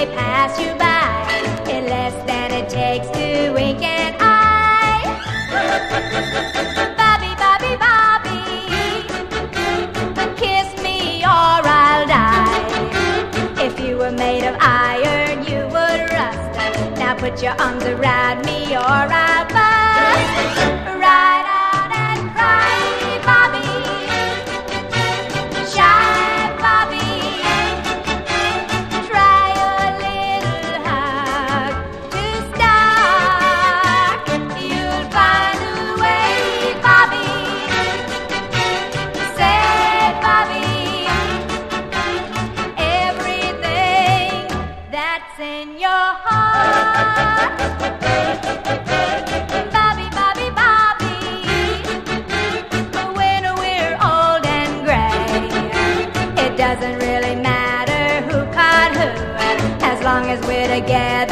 may pass you by in less than it takes to wink an eye. Bobby, Bobby, Bobby, kiss me or I'll die. If you were made of iron, you would rust. Now put your arms around me or I'll bust. Ride out and cry, Bobby. Shy, Bobby. Try a little hug to start. You'll find a way, Bobby. Say, Bobby, everything that's in your heart. Bobby, Bobby, Bobby, when we're old and gray, it doesn't really matter who caught who, as long as we're together